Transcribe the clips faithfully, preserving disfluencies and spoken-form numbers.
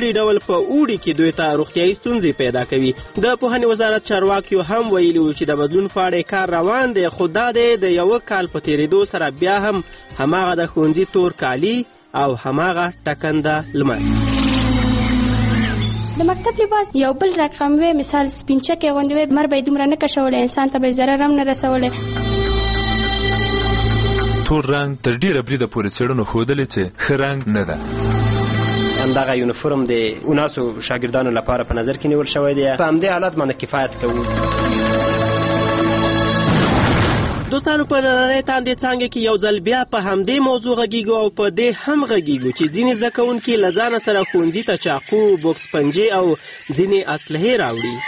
ځانګړي ډول په اوړي کې دوی ته روغتیایي ستونزې پیدا کوي. د پوهنې وزارت چارواکیو هم ویلي وو چې د بدلون په اړه کار روان دی، خو دا دی د یوه کال په تېرېدو سره بیا هم هماغه د ښوونځي تور کالي او هماغه ټکنده لمر. د مکتب لباس یو بل رقم وی، مثال سپینچکې غوندې وی، مر به یې دومره نه کشولی، انسان ته به یې ضرر هم نه رسولی. تور رنګ تر ډېره بریده پورې څېړنو ښودلې چې ښه رنګ نه ده. همدغه یونیفورم د اوناسو شاګردانو لپاره په نظر کې نیول شوی دی. په همدې حالت باندې کفایت کوو. دوستانو، په نننۍ تاندې څانګه کې یو ځل بیا په همدې موضوع غږیږو او په دې هم غږیږو چې ځینې زده کوونکي له ځانه سره ښوونځي ته چاقو، بوکس پنجې او ځینې اسلحې راوړي.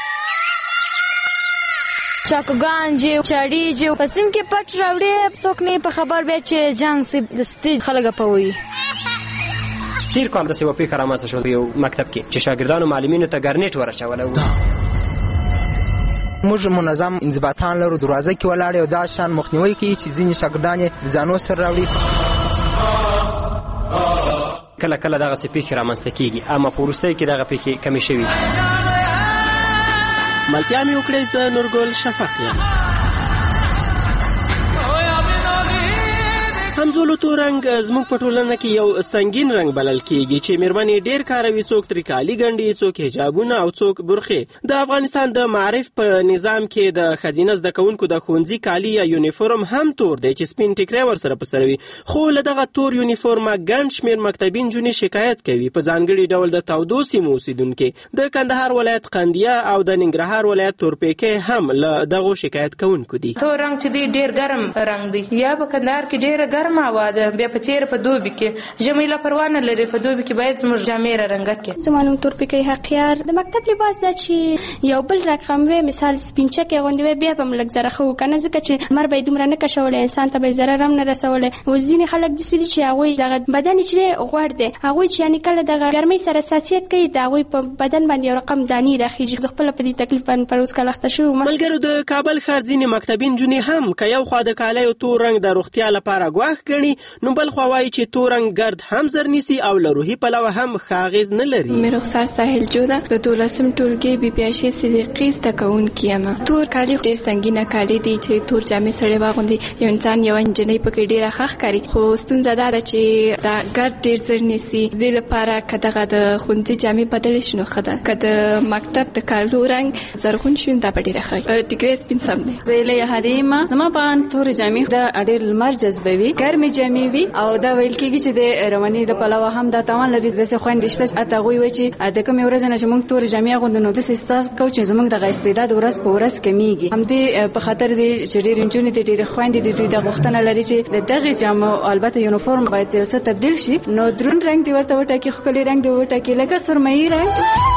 چاقوګان چې چاړي چې په سیم کې پټ راوړي، څوک نه په خبر بیا چې جنګ سي دستي خلک پوي. تیر کال داسې یوه پیښه رامنځته شوه په یو مکتب کې چې شاګردانو معلمینو ته ګرنیټ ورچولی و. موږ منظم انضباطان لرو، دروازه کې ولاړ او دا شان مخنیوي کوي چې ځینې شاګردان یې ځانو سره راوړي. کله کله دغسې پیښې رامنځته کېږي، اما په وروستیو کې دغه پیښې کمې شوي. ملتیا مې وکړئ، زه نورګل شفق یم. همزولو تور رنګ زموږ په ټولنه کې یو سنگین رنګ بلل کېږي چې مېرمنې ډېر کاروي، څوک ترې کالي ګنډي، څوک حجابونه او څوک برخې. د افغانستان د معارف په نظام کې د ښځینه زده کوونکو د ښوونځي کالي یا یونیفورم هم تور دی چې سپین ټیکری ورسره په سر وي. خو له دغه تور یونیفورمه ګڼ شمېر مکتبي نجونې شکایت کوي، په ځانګړي ډول د تودو سیمو اوسېدونکي. د کندهار ولایت قندیه او د ننګرهار ولایت تورپیکۍ هم له دغو شکایت کوونکو دي. تور رنګ چې دی ډېر ګرم رنګ دی، یا په کندهار کې ډېره ګرمه هوا ده، بیا په تېره په دوبي کې ژمی لا پروا نه لري، په دوبي کې باید زموږ جامې رارنګه کړي. زما نوم تورپیکۍ حقیار. د مکتب لباس دا چې یو بل رقم وی، مثال سپینچکې غوندې وی، بیا به م لږ زره ښه و که نه، ځکه چې مر به یې دومره نه کشولی، انسان ته به یې ضرر هم نه رسولی. اوس ځینې خلک داسې دي چې هغوی دغه بدن یې چې دی غوړ دی، هغوی چې یعنې کله دغه ګرمۍ سره حساسیت کوي، د هغوی په بدن باندې یو رقم دانې راخیږي. زه خپله په دې تکلیف باندې پر اوس کال اخته شوې وم. ملګرو، د کابل ښار ځینې مکتبي نجونې هم که یو خوا د کالیو تور رنګ د روغتیا لپاره ګواښ ګڼي، نو بل خوا وایي چې تور رنګ ګرد هم زر نیسي او له روحي پلوه هم ښه اغېز نه لري. مې رخسار ساحل جوده د دولسم ټولګي بي پي عایشې صدیقي زده کوونکې یم. تور کالي ډېر سنګینه کالي دي چې تور جامې سړی واغوندي، یو انسان یوه نجلۍ پکې ډېره ښه ښکاري. خو ستونزه دا ده چې دا ګرد ډېر زر نیسي. دې لپاره که دغه د ښوونځي جامې بدلې شي نو ښه ده. که د مکتب د کالو رنګ زرغون شي نو دا به ډېره ښه وي. ټیکری سپین سم دی. زه ایله یهادي یم. زما په اند تورې جامې د ډېر لمر جذبوي، ګرمې جامې وي او دا ویل کېږي چې د رواني د پلوه هم دا تاوان لري. داسې خویندې شته چې هغوی وایي چې د کومې ورځې نه چې موږ تورې جامې اغوندو نو داسې احساس کوو چې زموږ دغه استعداد ورځ په ورځ کمیږي. همدې په خاطر دی چې ډېرې نجونې دي، ډېرې خویندې دي، دوی دا غوښتنه لري چې د دغې جامو البته یونیفورم باید یو څه تبدیل شي، نو دروند رنګ دې ورته وټاکي، ښکلي رنګ دې وټاکي، لکه سرمایي رنګ.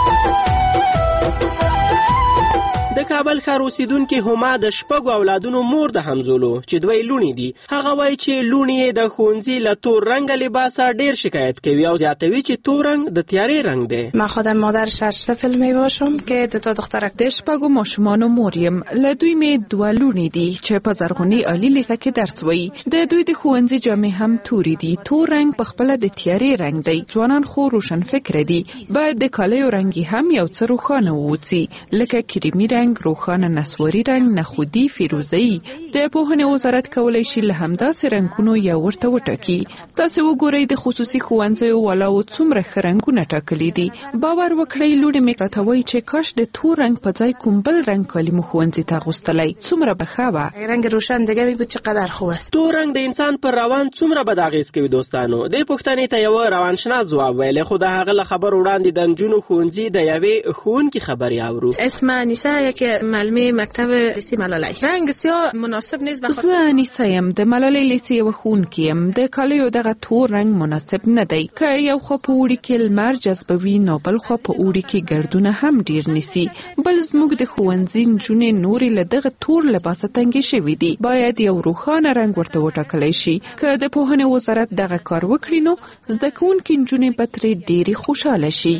د کابل ښار اوسیدونکې هما د شپږو اولادونو مور د همزولو چې دوی لوڼې دي. هغه وایي چې لوڼې یې د ښوونځي له تور رنګه لباسه ډېر شکایت کوي او زیاتوي چې تور رنگ د تیارې رنگ دی. من خودم مادر شش طفل می باشم که دو تا دخترک. د شپږو ماشومانو مور یم. له دوی مې دوه لوڼې دي چې په زرغوني عالي لیسه کې درس وایي. د دوی د ښوونځي جامې هم تورې دي. تور رنګ په خپله د تیارې رنګ دی. ځوانان خو روشن فکره دي، باید د کالیو رنګ هم یو څه روښانه ووځي، لکه کریمي رنګ، روښانه نسواري رنګ، نخودي، فیروزه‌ای. د پوهنې وزارت کولی شي له همداسې رنګونو یو ورته وټاکي. تاسې وګورئ د خصوصي ښوونځیو والاو څومره ښه رنګونه ټاکلي دي. باور وکړئ لوڼې مې راته وایي چې کاش د تور رنګ په ځای کوم بل رنګ کالي مو ښوونځي ته اغوستلی، څومره به ښه وه. رنګ روشن دیگه می بود چقدر خوب است. تور رنګ د انسان پر روان څومره بد اغېز کوي. دوستانو، دې پوښتنې ته یو روانشناس ځواب ویلی، خو د هغه له خبرو وړاندې د نجونو ښوونځي د یوې ښوونکي خبرې اورو. اسم انیسه، یک معلمه مکتب لیسې ملالۍ. رنګ سیاه مناسب نیست. بخاطر زه انیسه یم، د ملالۍ لیسې یوه ښوونکې یم. د کالیو دغه تور رنګ مناسب نه دی. که یو خوا په اوړي کې لمر جذبوي نو بل خوا په اوړي کې ګردونه هم ډیر نیسي. بل زموږ د ښوونځي نجونې نورې له دغه تور لباسه تنګې شوي دي. باید یو روښانه رنګ ورته وټاکلی شي. که د پوهنې وزارت دغه کار وکړي نو زده کوونکي نجونې به ترې ډېرې خوشحاله شي.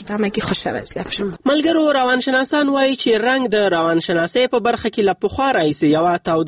ملګرو، روانشناسان وایي چې رنګ د روانشناسۍ په برخه کې له پخوا راهیسې یوه توده او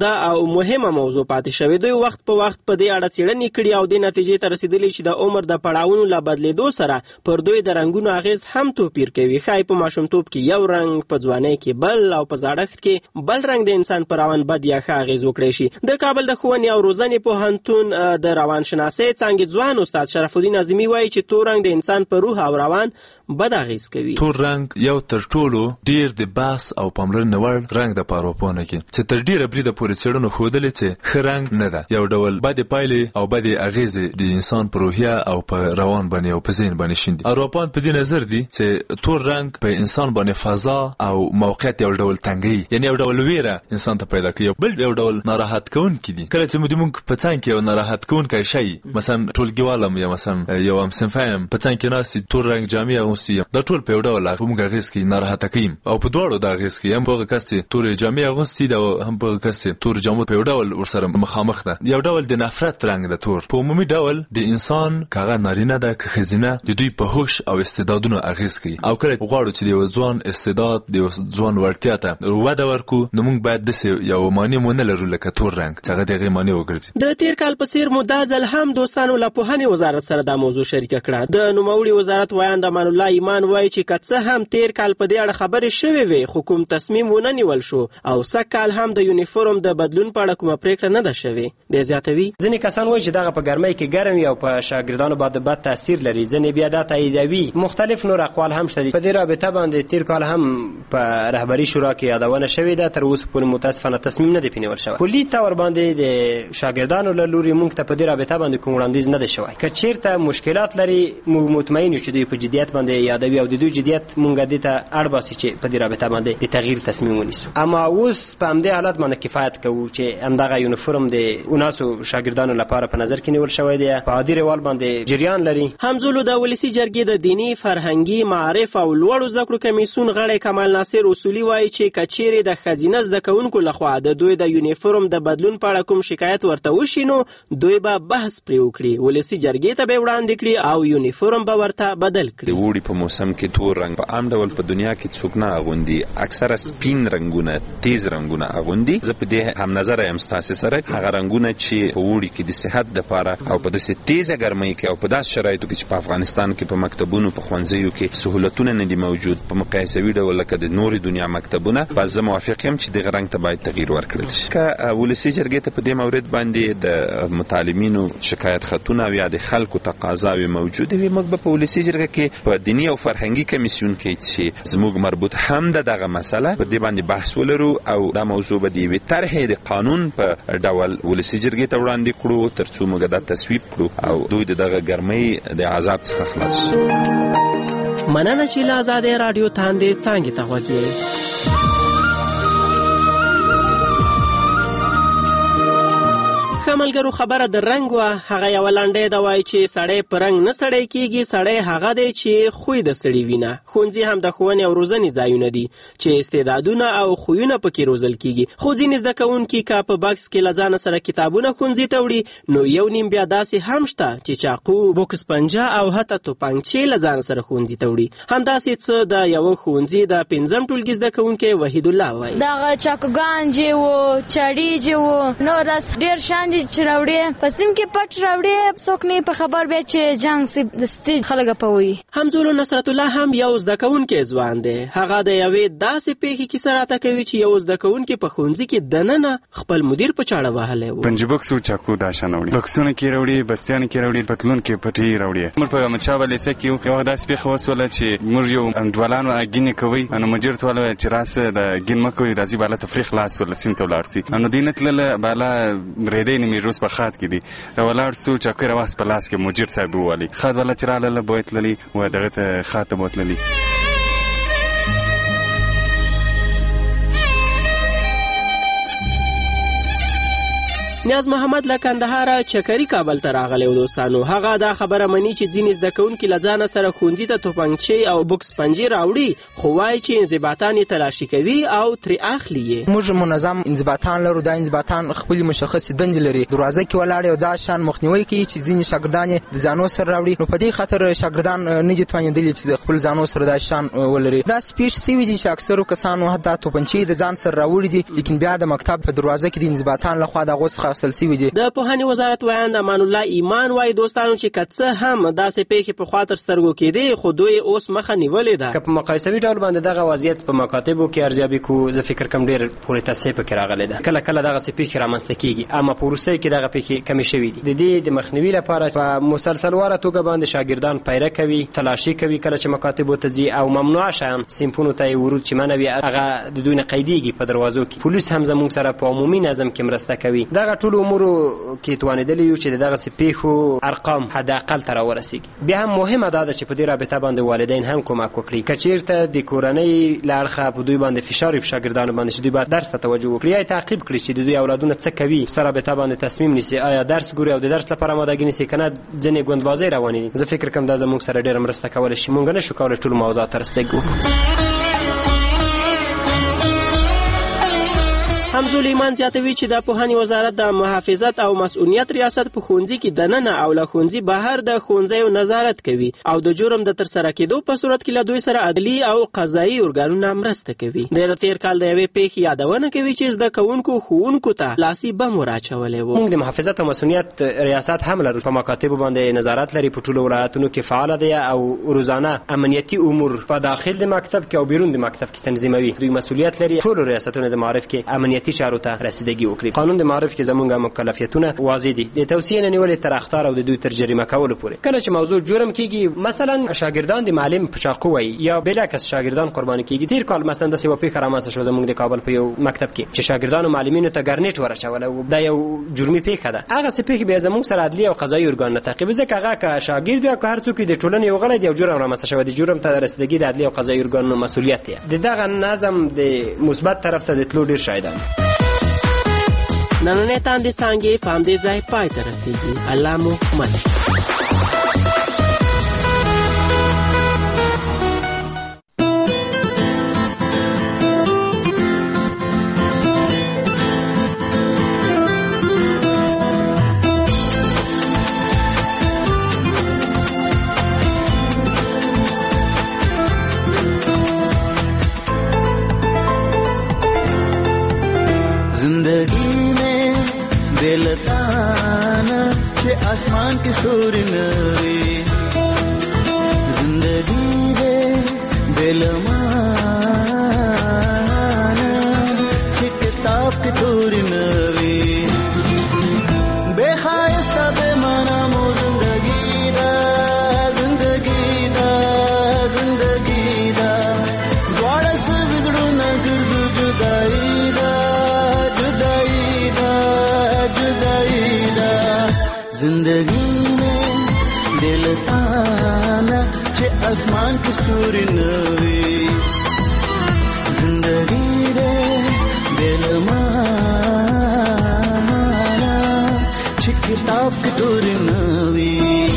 یو مهمه موضوع پاتې شوې. دوی وخت په وخت په دې اړه څېړنې کړي او د نتیجې ته رسیدلي چې د عمر د پړاوونو له بدلېدو سره پر دوی د رنګونو اغیز هم توپیر کوي. ښایي په ماشومتوب کې یو رنګ، په ځوانۍ کې بل، او په زاړښت کې بل رنګ د انسان پر روان بد یا ښه اغیز وکړی شي. د کابل د ښوونې او روزنې پوهنتون د روانشناسۍ څانګې ځوان استاد شرف الدین اعظمي وایي چې تور رنګ د انسان په روح او روان بد اغیز کوي. تور رنګ یو تر ټولو ډیر د باس او پاملرنې وړ رنګ د پاروپونه کې چې تر ډیره بریده پورې څېړنو ښودلې چې ښه رنګ نه ده. یو ډول بدې پایلې او بدې اغیزې د انسان په روحیه او په روان باندې او په ذهن باندې شیندي. اروپان په دې نظر دي چې تور رنګ په انسان باندې فضا او موقعیت یو ډول تنګي، یعنی یو ډول ویره انسان ته پیدا کوي. بل یو ډول ناراحت کوونکی دي. کله چې موږ په څنګ کې یو ناراحت کوونکی شي، مثلا ټولګیوالم یا مثلا یو هم صنفایم په څنګ کې ناسي تور رنګ جامې اغوستي، دا ټول په یو ډول موږ اغیز کوي، ناراحته کوي. او په دواړو د اغیز کوي، هم په کس چې تور جامې اغوستي دا هم په کس چې تور جامو په یو ډول ورسره مخامخ ده. یو ډول د نفرت رنګ ده تور. په عمومي ډول د انسان کاغه نارینه ده که ښځینه د دوی په هوش او استعدادونو اغیز کوي. او کله غواړو چې د یو ځوان استعداد د یو ځوان وړتیا ته وده ورکو، نو موږ باید داسې یو معنی ونه لرو لکه تور رنګ چې هغه دغه معنی وګرځي. د تیر کال په څیر مو دا ځل هم دوستانو له پوهنې وزارت سره دا موضوع شریکه کړه. د نوموړي وزارت وایند امان الله ایمان وایي چې که څه هم تیر کال په دې اړه خبرې شوې وې خو کوم تصمیم ونه نیول شو، او سږ کال هم د یونیفورم د بدلون په اړه کومه پریکړه نه ده شوې. د زیاتوي ځینې کسان وایي چې دغه په ګرمۍ کې ګرم وي او په شاګردانو باندې بد تاثیر لري. ځینې بیا دا تاییدوي. مختلف نور اقوال هم شته. په دې رابطه باندې تیر کال هم په رهبري شورا کې یادونه شوې ده. تر اوسه پورې متاسفانه تصمیم نه دی پنیول شوی. کلي تور باندې د شاګردانو له لوري موږ ته په دې رابطه باندې کوم وړاندیز نه دی شوی. که چیرته مشکلات لري موږ مطمئن یو چې دوی په جدیت باندې یادوي او د دوی جدیت موږ دې ته اړ باسي چې په دې رابطه باندې د تغییر تصمیم ونیسو. اما اوس په همدې حالت باندې کفایت کوو چې همدغه یونیفورم د اوناسو شاګردانو لپاره په نظر کې نیول شوی دی. په عادي روال باندې جریان لري. همزولو د ولسی جرګې د دینی، فرهنګي، معارف او لوړو زده کړو کمیسیون غړی کمال ناصر اصولي وایي چې کچېرې د ښځینه زده کوونکو لخوا د دوی د یونیفورم د بدلون په اړه کوم شکایت ورته وشي نو دوی به بحث پرې وکړي، ولسی جرګې ته به وړاندې کړي او یونیفورم به ورته بدل کړي. د وړي په موسم کې تور رنګ په عام ډول په دنیا کې څوک نه اغوندي، اکثره سپین رنگونه، تیز رنگونه اغوندي. زه په دې هم نظر یم ستاسو سره هغه رنگونه چې په وړي کې د صحت لپاره او په داسې تیزه ګرمۍ کې او په داسې شرایطو کې چې په افغانستان کې په مکتبونو په ښوونځیو کې سهولتونه نه دي موجود په مقایسوي ډول لکه د نورې دنیا مکتبونه، بس زه موافق یم چې دغه رنګ ته باید تغییر ورکړل شي. که ولسي جرګې ته په دې مورد باندې د متعلمینو شکایت خطونه او یا د خلکو تقاضاوې موجودې وي، موږ به په ولسي جرګه کې په دیني او فرهنګي کمیسیون کې چې زموږ مربوط هم د دغه مسله په دې باندې بحث ولرو او دا موضوع به د یوې طرحې د قانون په ډول ولسي جرګې ته وړاندې کړو تر څو موږ دا تصویب کړو او دوی د دغه ګرمۍ د عذاب څخه خلاص شي. مننه چې له آزادۍ راډیو تاندې څانګې ته غوږ یې. ملګرو خبره د رنګ و هغه یو لنډه دا وای چې سړی په رنګ نه سړی کیږي، سړی هغه دی چې خوی د سړی وینه. ښوونځي هم د ښوونې او روزنې ځایونه دي چې استعدادونه او خویونه پکې روزل کیږي. خو ځینې زده کوونکي که په بکس کې له ځانه سره کتابونه ښوونځي ته وړي نو یو نیم بیا داسې هم شته چې چاقو، بوکس پنجه او حتی توپنچې له ځانه سره ښوونځي ته وړي. همداسې څه د یوه ښوونځي د پنځم ټولګي زده کوونکی وحید الله وایي. دغه چاقوګان چې وو، چړې چې وو، نور ډېر شیان دي چې راوړي په سیم کې پټ راوړي، څوک نه په خبر بیا چې جنګ سي د ستې خلک پوي. همزولو نصرت الله هم یو زده کوونکی ځوان دی. هغه د یوې داسې پیښې کیسه راته کوي چې یو زده کوونکی په ښوونځي کې دننه خپل مدیر په چاړه وهلی و. پنج بکس او چاقو دا شان راوړي، بکسونه کې راوړي، بستیان کې راوړي، پتلون کې پټي راوړي. موږ په احمدشاه لیسه کې یو داسې پیښه وسوله چې موږ یو انډوالانو اګینې کوي، نو مدیر ته وویل چې راسه د ګین مکوي راځي بالا تفریح خلاص ول سیم ته ولاړ سي. نو دینه تلله بالا ریدې نیمه روز په خات کې دي ولاړ سو چاقو راواس په لاس کې مدیر صاحب ووالي خاد ولا چې رااله بوت للی و دغه ته خاطه بوت للی. نیاز محمد له کندهار چکري کابل ته راغلی و دوستانو. هغه دا خبره مني چې ځینې زده کوونکي له ځانه سره ښوونځي ته توپنچې او بوکس پنجې راوړي، خو وایي چې انضباطان یې تلاشي کوي او ترې اخلي یې. موږ منظم انضباطان لرو. دا انضباطان خپلې مشخصې دندې لري. دروازه کې ولاړ او دا شان مخنیوي کوي چې ځینې شاګردان یې د ځانو سره راوړي. نو په دې خاطر شاګردان نه دي توانېدلي چې د خپل ځانو سره دا شان ولري. دا سپیش سوي دي چې اکثرو کسانو حتی توپنچې د ځان سره راوړي دي، لیکن بیا د مکتب په دروازه کې د انضباطان لخوا د هغو څخه اخیستل سوي دي. د پوهنې وزارت وایند امان الله ایمان وایي دوستانو چې که څه هم داسې پیښې پخوا تر سترګو کېدې، خو دوی اوس مخه نیولې ده. که په مقایسوي ډول باندې دغه وضعیت په مکاتبو کې ارزیابي کوو، زه فکر کوم ډېر پورې تصحیح پکې راغلی ده. کله کله دغسې پیښې رامنځته کېږي، اما په وروستیو کې دغه پیښې کمې شوي دي. د دې د مخنیوي لپاره په مسلسلواره توګه باندې شاګردان پیره کوي، تلاشي کوي کله چې مکاتبو ته ځي، او ممنوع شیان صنفونو ته یې ورود چې منه وي هغه د دوی نه قیدېږي په دروازو کې. پولیس هم زموږ سره په عمومي نظم کې مرسته کوي. دغه ټولو امورو کې توانېدلي یو چې د دغسې پیښو ارقام حداقل ته راورسېږي. بیا هم مهمه دا ده چې په دې رابطه باندې والدین هم کومک وکړي. که چېرته د کورنۍ له اړخه په دوی باندې فشار وي په شاګردانو باندې چې دوی باید درس ته توجه وکړي، یا تعقیب کړي چې د دوی اولادونه څه کوي، په رابطه باندې تصمیم نیسي، آیا درس ګوري او د درس لپاره آمادګي نیسي که نه ځینې ګوندبازۍ روانې دي. زه فکر کوم دا زموږ سره ډېره مرسته کولی شي. موږ نه شو کولی ټولو موضوعات ته رسیدګي وکړو. حمزه ایمان زیاتوي چې د پوهنې وزارت د محافظت او مسؤلیت ریاست په ښوونځي کې دننه او له ښوونځي بهر د ښوونځیو نظارت کوي او د جرم د ترسره کېدو په صورت کې له دوی سره عدلي او قضایي ارګانونه مرسته کوي. د تېر کال د یوې پیښې یادونه کوي چې زده کوونکو ښوونکو ته لاسي بم وراچولی و. موږ د محافظت او مسؤلیت ریاست هم لرو. په مکاتبو باندې نظارت لري. په ټولو ولایتونو کې فعاله دی او روزانه امنیتي امور په داخل د مکتب کې او بیرون د مکتب کې تنظیموي. دوی مسؤلیت لري ټولو ریاستونو د معارف کې امنیتي چارو ته رسیدګي وکړي. قانون د معارف کې زمونږ مکلفیتونه واضح دي. د توصیې نه نیولې تر اخطار او د دوی تر جریمه کولو پورې. کله چې موضوع جرم کیږي، مثلا شاګردان د معلم په چاقو وایي یا بلکس شاګردان قرباني کیږي. تیر کال مثلا د سیو پیښه رامنځته شوه زمونږ د کابل په یو مکتب کې چې شاګردانو معلمینو ته ګرنیټ ورچول او دا یو جرمي پیښه ده. هغه څه پیښه به زمونږ سره عدلي او قضایي ارګان تعقیب ځکه هغه که شاګرد یا که هر څوک د ټولنې یو غړی دی او جرم رامنځته شوه، د جرم ته رسیدګي د عدلي او قضایي ارګانونو مسؤلیت دی. دغه نظم د مثبت طرف ته د تلو ډیر شایدان. نننۍ تاندې څانګې په همدې ځای پای ته رسېږي. الله مو مل. आसमान की स्तूरी नवी जिंदगी दे बेलमाना कि किताब की तूरी नवी बेखायस्ता बेमाना मो जिंदगी दा जिंदगी दा जिंदगी दा द्वारा से बिगड़ू न गिरदू जुदाई दा जुदाई दा जुदाई दा जिंदगी में दिल ताना चे आसमान की स्तूरी नवी जिंदगी रे दिल माना चे किताब की तूरी नवी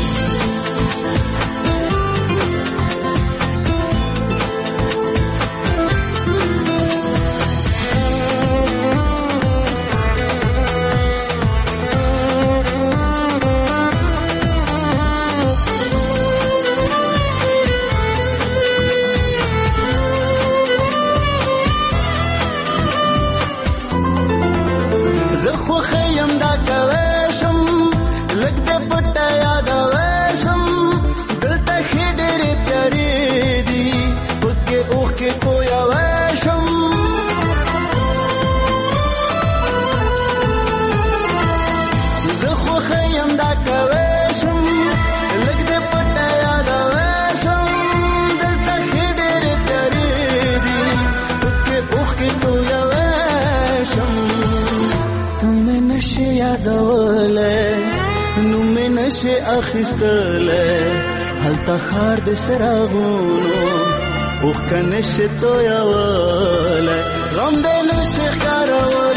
نشه اخستله هلتا خار د سراغونو اوخ کنشه تو یاواله غم د نشه کارول